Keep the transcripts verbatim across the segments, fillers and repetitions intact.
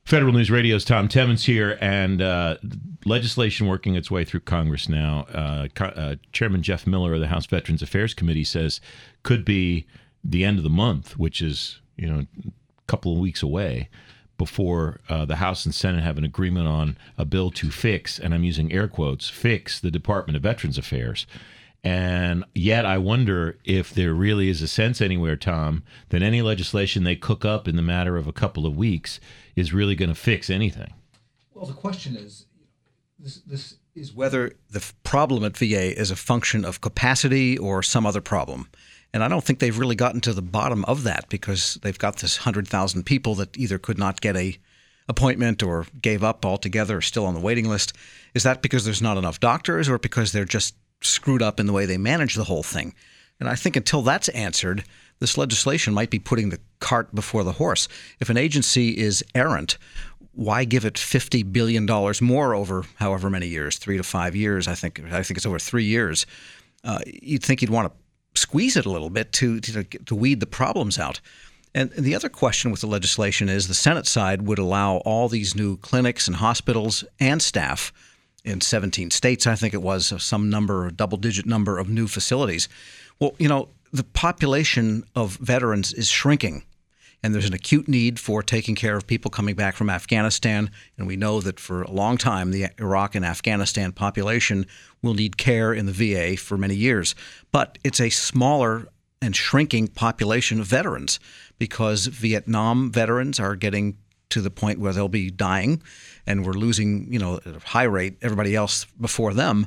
Federal News Radio's Tom Timmons here, and uh, legislation working its way through Congress now. Uh, uh, Chairman Jeff Miller of the House Veterans Affairs Committee says could be the end of the month, which is, you know, a couple of weeks away, before uh, the House and Senate have an agreement on a bill to fix, and I'm using air quotes, fix the Department of Veterans Affairs. And yet I wonder if there really is a sense anywhere, Tom, that any legislation they cook up in the matter of a couple of weeks is really going to fix anything. Well, the question is, this, this is whether the problem at V A is a function of capacity or some other problem. And I don't think they've really gotten to the bottom of that, because they've got this one hundred thousand people that either could not get a appointment or gave up altogether or still on the waiting list. Is that because there's not enough doctors, or because they're just screwed up in the way they manage the whole thing? And I think until that's answered, this legislation might be putting the cart before the horse. If an agency is errant, why give it fifty billion dollars more over however many years, three to five years? I think I think it's over three years. Uh, you'd think you'd want to squeeze it a little bit to, to, to weed the problems out. And the other question with the legislation is the Senate side would allow all these new clinics and hospitals and staff in seventeen states, I think it was, some number, a double-digit number of new facilities. Well, you know, the population of veterans is shrinking, and there's an acute need for taking care of people coming back from Afghanistan. And we know that for a long time, the Iraq and Afghanistan population will need care in the V A for many years. But it's a smaller and shrinking population of veterans, because Vietnam veterans are getting to the point where they'll be dying, and we're losing, you know, at a high rate everybody else before them.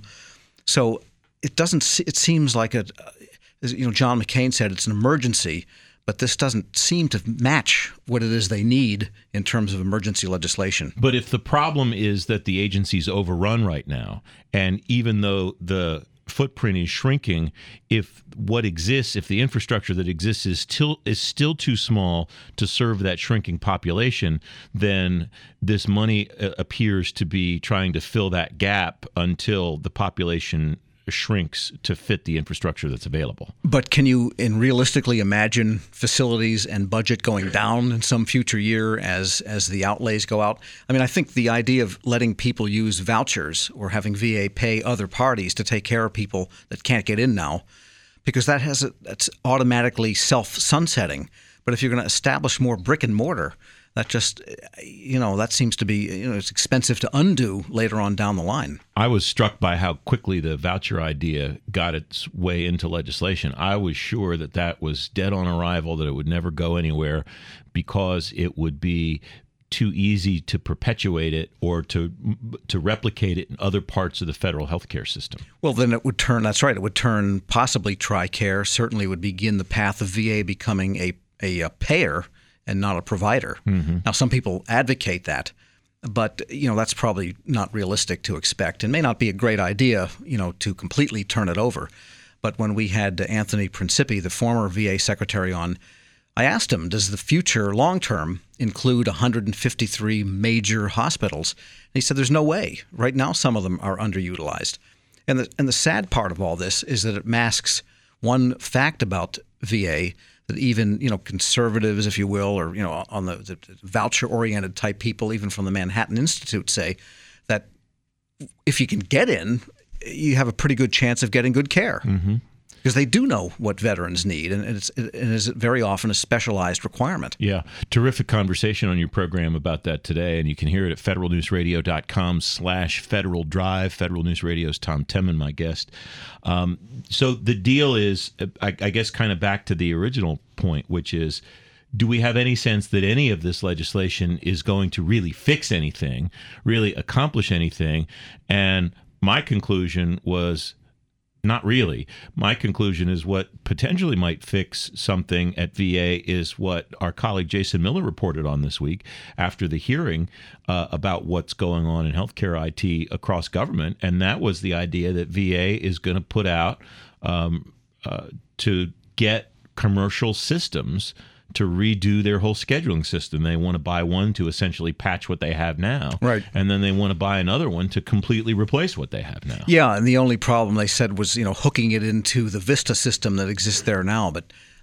So it doesn't. It seems like a, you know, John McCain said it's an emergency, but this doesn't seem to match what it is they need in terms of emergency legislation. But if the problem is that the agency's overrun right now, and even though the footprint is shrinking, if what exists, if the infrastructure that exists is still is still too small to serve that shrinking population, then this money uh, appears to be trying to fill that gap until the population shrinks to fit the infrastructure that's available. But can you in realistically imagine facilities and budget going down in some future year as as the outlays go out? I mean, I think the idea of letting people use vouchers or having V A pay other parties to take care of people that can't get in now, because that has a, that's automatically self-sunsetting. But if you're going to establish more brick and mortar, that just, you know, that seems to be, you know, it's expensive to undo later on down the line. I was struck by how quickly the voucher idea got its way into legislation. I was sure that that was dead on arrival, that it would never go anywhere, because it would be too easy to perpetuate it or to to replicate it in other parts of the federal healthcare system. Well, then it would turn, that's right, it would turn possibly TRICARE, certainly would begin the path of V A becoming a, a, a payer and not a provider. Mm-hmm. Now, some people advocate that, but, you know, that's probably not realistic to expect, and may not be a great idea, you know, to completely turn it over. But when we had Anthony Principi, the former V A secretary, on, I asked him, does the future long-term include one hundred fifty-three major hospitals? And he said, there's no way. Right now, some of them are underutilized. And the, and the sad part of all this is that it masks one fact about V A, that even, you know, conservatives, if you will, or, you know, on the, the voucher-oriented type people, even from the Manhattan Institute, say that if you can get in, you have a pretty good chance of getting good care. Mm-hmm. Because they do know what veterans need, and it's, it is very often a specialized requirement. Yeah. Terrific conversation on your program about that today, and you can hear it at federalnewsradio.com slash Federal Drive. Federal News Radio's Tom Temin, my guest. Um, so the deal is, I, I guess, kind of back to the original point, which is, do we have any sense that any of this legislation is going to really fix anything, really accomplish anything? And my conclusion was, not really. My conclusion is what potentially might fix something at V A is what our colleague Jason Miller reported on this week after the hearing uh, about what's going on in healthcare I T across government. And that was the idea that V A is going to put out um, uh, to get commercial systems to redo their whole scheduling system. They want to buy one to essentially patch what they have now. Right. And then they want to buy another one to completely replace what they have now. Yeah, and the only problem they said was, you know, hooking it into the Vista system that exists there now. But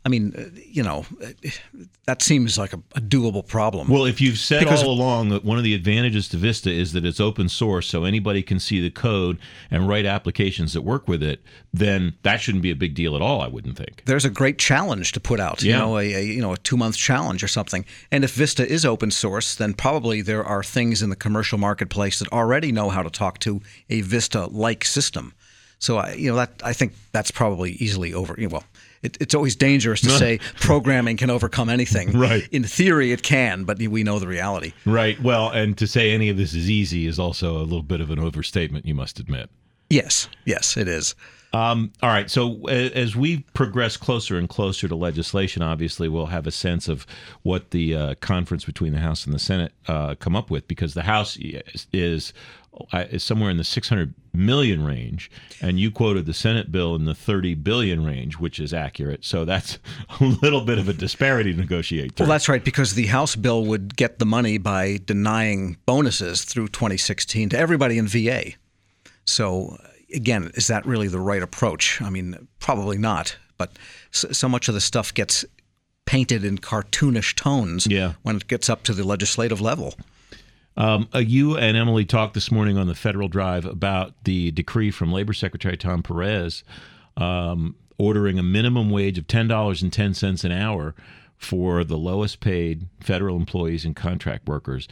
I mean, you know, that seems like a, a doable problem. Well, if you've said Because- all along that one of the advantages to Vista is that it's open source, so anybody can see the code and write applications that work with it, then that shouldn't be a big deal at all, I wouldn't think. There's a great challenge to put out, Yeah. you know, a, a you know a two month challenge or something. And if Vista is open source, then probably there are things in the commercial marketplace that already know how to talk to a Vista-like system. So I, you know, that I think that's probably easily over. You know, well, it, it's always dangerous to say programming can overcome anything. Right. In theory, it can, but we know the reality. Right. Well, and to say any of this is easy is also a little bit of an overstatement, you must admit. Yes, yes, it is. Um, all right. So a- as we progress closer and closer to legislation, obviously we'll have a sense of what the uh, conference between the House and the Senate uh, come up with, because the House is, is, uh, is somewhere in the six hundred million range, and you quoted the Senate bill in the thirty billion range, which is accurate. So that's a little bit of a disparity to negotiate through. Well, that's right, because the House bill would get the money by denying bonuses through twenty sixteen to everybody in V A. So, again, is that really the right approach? I mean, probably not. But so, so much of the stuff gets painted in cartoonish tones Yeah. when it gets up to the legislative level. Um, uh, you and Emily talked this morning on the Federal Drive about the decree from Labor Secretary Tom Perez um, ordering a minimum wage of ten dollars and ten cents an hour for the lowest paid federal employees and contract workers.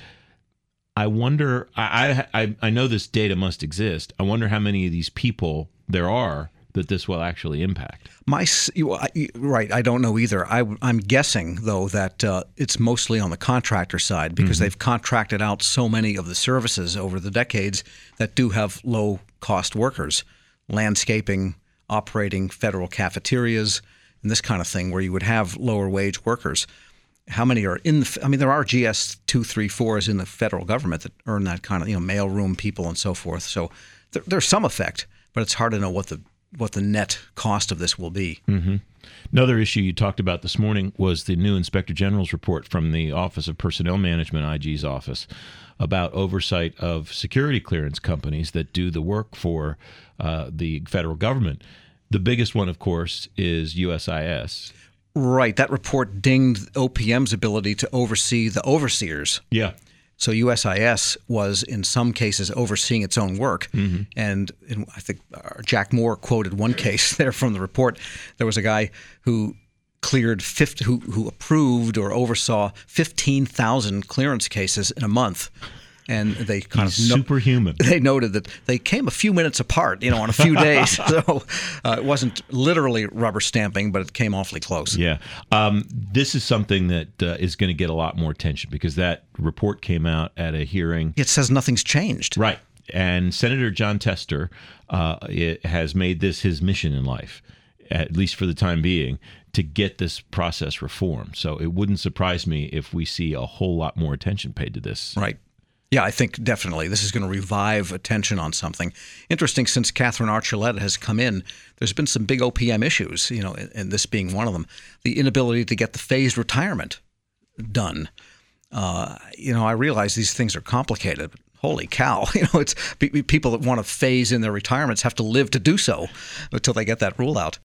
I wonder, I, I I know this data must exist. I wonder how many of these people there are that this will actually impact. My s- you- I- you- right, I don't know either. I, I'm guessing though that uh, it's mostly on the contractor side because they've contracted out so many of the services over the decades that do have low cost workers, landscaping, operating federal cafeterias, and this kind of thing where you would have lower wage workers. How many are in the? I mean, there are G S two thirty-fours in the federal government that earn that kind of, you know, mailroom people and so forth. So there, there's some effect, but it's hard to know what the what the net cost of this will be. Mm-hmm. Another issue you talked about this morning was the new Inspector General's report from the Office of Personnel Management, I G's office, about oversight of security clearance companies that do the work for uh, the federal government. The biggest one, of course, is U S I S. Right. That report dinged O P M's ability to oversee the overseers. Yeah. So U S I S was, in some cases, overseeing its own work. Mm-hmm. And in, I think uh, Jack Moore quoted one case there from the report. There was a guy who cleared fifty, who who approved or oversaw fifteen thousand clearance cases in a month. And they kind He's of no- superhuman. They noted that they came a few minutes apart, you know, on a few days. So uh, it wasn't literally rubber stamping, but it came awfully close. Yeah. Um, this is something that uh, is going to get a lot more attention because that report came out at a hearing. It says nothing's changed. Right. And Senator John Tester uh, it has made this his mission in life, at least for the time being, to get this process reformed. So it wouldn't surprise me if we see a whole lot more attention paid to this. Right. Yeah, I think definitely this is going to revive attention on something. Interesting, since Catherine Archuleta has come in, there's been some big O P M issues, you know, and, and this being one of them. The inability to get the phased retirement done. Uh, you know, I realize these things are complicated, but holy cow, you know, it's pe- people that want to phase in their retirements have to live to do so until they get that rule out.